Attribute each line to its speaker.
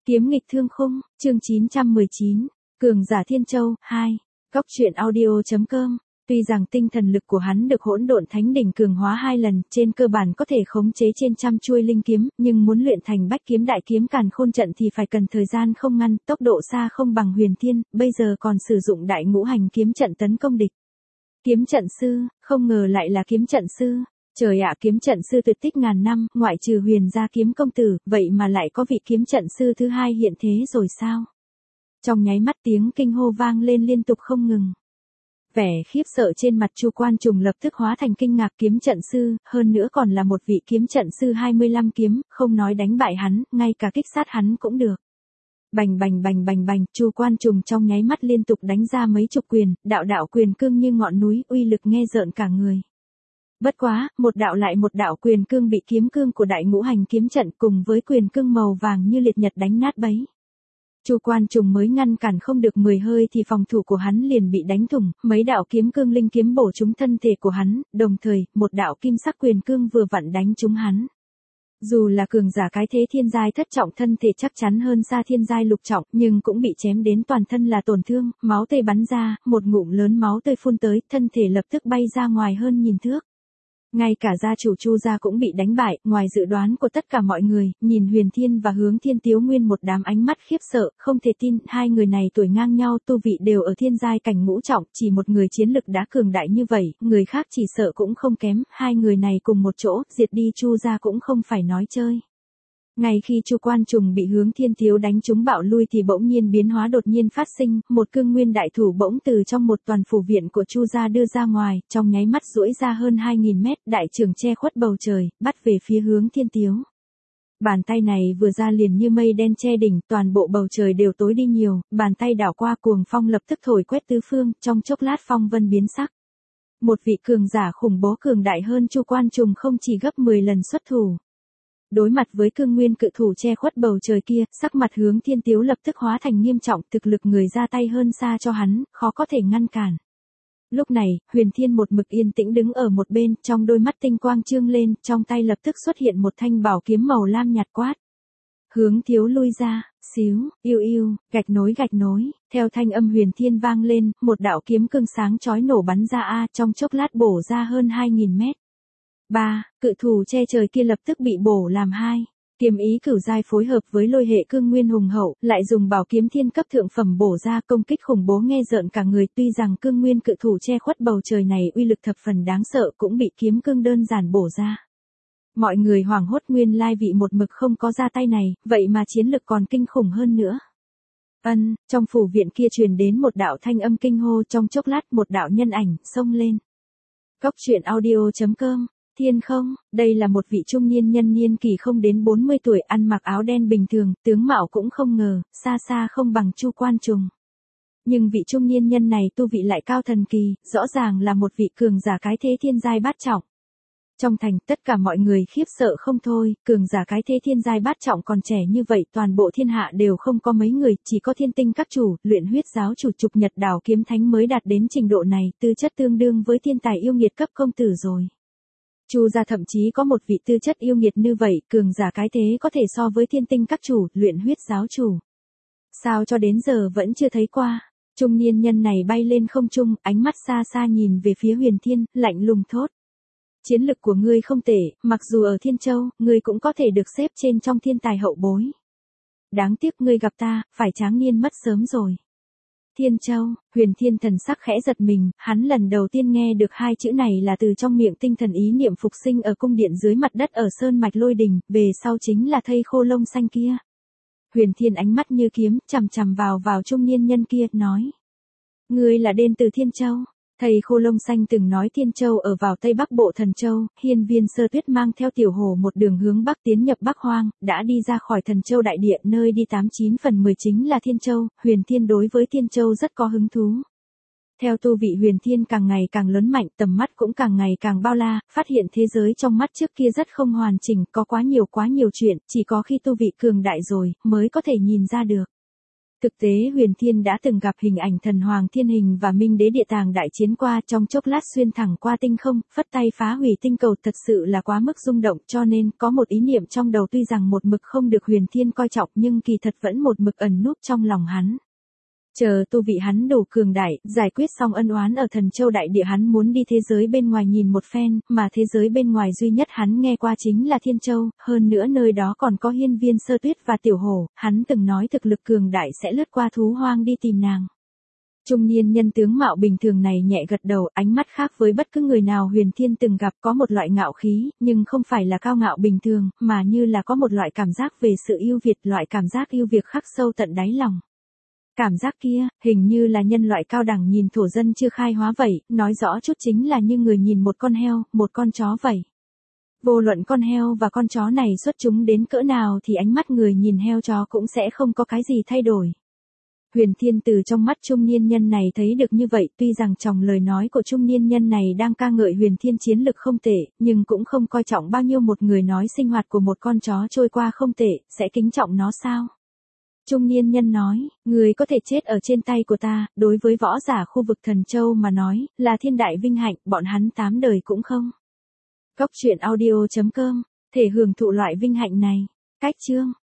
Speaker 1: Kiếm nghịch thương khung, chương 919, Cường giả Thiên Châu, 2. Cóc truyện audio.com. Tuy rằng tinh thần lực của hắn được hỗn độn thánh đỉnh cường hóa 2 lần, trên cơ bản có thể khống chế trên trăm chuôi linh kiếm, nhưng muốn luyện thành bách kiếm đại kiếm càn khôn trận thì phải cần thời gian không ngăn, tốc độ xa không bằng Huyền Thiên, bây giờ còn sử dụng đại ngũ hành kiếm trận tấn công địch. Kiếm trận sư, không ngờ lại là kiếm trận sư. Trời ạ, kiếm trận sư tuyệt tích ngàn năm, ngoại trừ Huyền gia kiếm công tử, vậy mà lại có vị kiếm trận sư thứ hai hiện thế rồi sao? Trong nháy mắt tiếng kinh hô vang lên liên tục không ngừng. Vẻ khiếp sợ trên mặt Chu Quan Trùng lập tức hóa thành kinh ngạc. Kiếm trận sư, hơn nữa còn là một vị kiếm trận sư 25 kiếm, không nói đánh bại hắn, ngay cả kích sát hắn cũng được. Bành bành bành bành bành, Chu Quan Trùng trong nháy mắt liên tục đánh ra mấy chục quyền, đạo đạo quyền cương như ngọn núi, uy lực nghe rợn cả người. Bất quá, một đạo lại một đạo quyền cương bị kiếm cương của đại ngũ hành kiếm trận cùng với quyền cương màu vàng như liệt nhật đánh nát bấy. Chu Quan Trùng mới ngăn cản không được 10 hơi thì phòng thủ của hắn liền bị đánh thủng, mấy đạo kiếm cương linh kiếm bổ trúng thân thể của hắn, đồng thời, một đạo kim sắc quyền cương vừa vặn đánh trúng hắn. Dù là cường giả cái thế thiên giai thất trọng, thân thể chắc chắn hơn xa thiên giai lục trọng, nhưng cũng bị chém đến toàn thân là tổn thương, máu tươi bắn ra, một ngụm lớn máu tươi phun tới, thân thể lập tức bay ra ngoài hơn nhìn thước. Ngay cả gia chủ Chu gia cũng bị đánh bại, ngoài dự đoán của tất cả mọi người, nhìn Huyền Thiên và Hướng Thiên Tiếu nguyên một đám ánh mắt khiếp sợ, không thể tin, hai người này tuổi ngang nhau, tu vị đều ở thiên giai cảnh ngũ trọng, chỉ một người chiến lực đã cường đại như vậy, người khác chỉ sợ cũng không kém, hai người này cùng một chỗ, diệt đi Chu gia cũng không phải nói chơi. Ngay khi Chu Quan Trùng bị Hướng Thiên Tiếu đánh trúng bạo lui thì bỗng nhiên biến hóa đột nhiên phát sinh, một cương nguyên đại thủ bỗng từ trong một toàn phủ viện của Chu gia đưa ra ngoài, trong nháy mắt duỗi ra hơn 2000 mét, đại trường che khuất bầu trời, bắt về phía Hướng Thiên Tiếu. Bàn tay này vừa ra liền như mây đen che đỉnh, toàn bộ bầu trời đều tối đi nhiều, bàn tay đảo qua cuồng phong lập tức thổi quét tứ phương, trong chốc lát phong vân biến sắc. Một vị cường giả khủng bố cường đại hơn Chu Quan Trùng không chỉ gấp 10 lần xuất thủ. Đối mặt với cương nguyên cự thủ che khuất bầu trời kia, sắc mặt Hướng Thiên Tiếu lập tức hóa thành nghiêm trọng, thực lực người ra tay hơn xa cho hắn, khó có thể ngăn cản. Lúc này, Huyền Thiên một mực yên tĩnh đứng ở một bên, trong đôi mắt tinh quang trương lên, trong tay lập tức xuất hiện một thanh bảo kiếm màu lam nhạt quát. Hướng Thiếu lui ra, xíu, yêu yêu, gạch nối, theo thanh âm Huyền Thiên vang lên, một đạo kiếm cương sáng chói nổ bắn ra trong chốc lát bổ ra hơn 2000 mét. 3. Cự thủ che trời kia lập tức bị bổ làm 2. Kiếm ý cửu giai phối hợp với lôi hệ cương nguyên hùng hậu, lại dùng bảo kiếm thiên cấp thượng phẩm bổ ra, công kích khủng bố nghe rợn cả người. Tuy rằng cương nguyên cự thủ che khuất bầu trời này uy lực thập phần đáng sợ, cũng bị kiếm cương đơn giản bổ ra. Mọi người hoảng hốt, nguyên lai vị một mực không có ra tay này, vậy mà chiến lực còn kinh khủng hơn nữa. Trong phủ viện kia truyền đến một đạo thanh âm kinh hô, trong chốc lát một đạo nhân ảnh xông lên. Cóc truyện audio.com. Thiên không, đây là một vị trung niên nhân niên kỷ không đến 40 tuổi, ăn mặc áo đen bình thường, tướng mạo cũng không ngờ, xa xa không bằng Chu Quan Trùng. Nhưng vị trung niên nhân này tu vị lại cao thần kỳ, rõ ràng là một vị cường giả cái thế thiên giai bát trọng. Trong thành, tất cả mọi người khiếp sợ không thôi, cường giả cái thế thiên giai bát trọng còn trẻ như vậy, toàn bộ thiên hạ đều không có mấy người, chỉ có Thiên Tinh các chủ, Luyện Huyết giáo chủ Trục Nhật Đảo kiếm thánh mới đạt đến trình độ này, tư chất tương đương với thiên tài yêu nghiệt cấp công tử rồi. Chu gia thậm chí có một vị tư chất yêu nghiệt như vậy, cường giả cái thế có thể so với Thiên Tinh các chủ, Luyện Huyết giáo chủ. Sao cho đến giờ vẫn chưa thấy qua? Trung niên nhân này bay lên không trung, ánh mắt xa xa nhìn về phía Huyền Thiên, lạnh lùng thốt. Chiến lực của ngươi không tệ, mặc dù ở Thiên Châu, ngươi cũng có thể được xếp trên trong thiên tài hậu bối. Đáng tiếc ngươi gặp ta, phải tráng niên mất sớm rồi. Thiên Châu, Huyền Thiên thần sắc khẽ giật mình, hắn lần đầu tiên nghe được hai chữ này là từ trong miệng tinh thần ý niệm phục sinh ở cung điện dưới mặt đất ở Sơn Mạch Lôi Đình, về sau chính là thây khô lông xanh kia. Huyền Thiên ánh mắt như kiếm, chằm chằm vào trung niên nhân kia, nói. Ngươi là đến từ Thiên Châu. Thầy khô lông xanh từng nói Thiên Châu ở vào tây bắc bộ Thần Châu, Hiên Viên Sơ Tuyết mang theo Tiểu Hổ một đường hướng bắc tiến nhập Bắc Hoang, đã đi ra khỏi Thần Châu đại địa, nơi đi 89 phần 10 chính là Thiên Châu. Huyền Thiên đối với Thiên Châu rất có hứng thú. Theo tu vị Huyền Thiên càng ngày càng lớn mạnh, tầm mắt cũng càng ngày càng bao la, phát hiện thế giới trong mắt trước kia rất không hoàn chỉnh, có quá nhiều chuyện, chỉ có khi tu vị cường đại rồi, mới có thể nhìn ra được. Thực tế Huyền Thiên đã từng gặp hình ảnh thần hoàng thiên hình và minh đế địa tàng đại chiến qua, trong chốc lát xuyên thẳng qua tinh không, phất tay phá hủy tinh cầu, thật sự là quá mức rung động, cho nên có một ý niệm trong đầu tuy rằng một mực không được Huyền Thiên coi trọng nhưng kỳ thật vẫn một mực ẩn núp trong lòng hắn. Chờ tu vị hắn đủ cường đại, giải quyết xong ân oán ở Thần Châu đại địa, hắn muốn đi thế giới bên ngoài nhìn một phen, mà thế giới bên ngoài duy nhất hắn nghe qua chính là Thiên Châu, hơn nữa nơi đó còn có Hiên Viên Sơ Tuyết và Tiểu Hổ, hắn từng nói thực lực cường đại sẽ lướt qua thú hoang đi tìm nàng. Trung niên nhân tướng mạo bình thường này nhẹ gật đầu, ánh mắt khác với bất cứ người nào Huyền Thiên từng gặp, có một loại ngạo khí, nhưng không phải là cao ngạo bình thường, mà như là có một loại cảm giác về sự ưu việt, loại cảm giác ưu việt khắc sâu tận đáy lòng. Cảm giác kia, hình như là nhân loại cao đẳng nhìn thổ dân chưa khai hóa vậy, nói rõ chút chính là như người nhìn một con heo, một con chó vậy. Vô luận con heo và con chó này xuất chúng đến cỡ nào thì ánh mắt người nhìn heo chó cũng sẽ không có cái gì thay đổi. Huyền Thiên từ trong mắt trung niên nhân này thấy được như vậy, tuy rằng trong lời nói của trung niên nhân này đang ca ngợi Huyền Thiên chiến lực không tệ, nhưng cũng không coi trọng bao nhiêu một người nói sinh hoạt của một con chó trôi qua không tệ, sẽ kính trọng nó sao? Trung niên nhân nói, người có thể chết ở trên tay của ta, đối với võ giả khu vực Thần Châu mà nói, là thiên đại vinh hạnh, bọn hắn 8 đời cũng không. Góc truyện audio.com, thể hưởng thụ loại vinh hạnh này. Cách chương.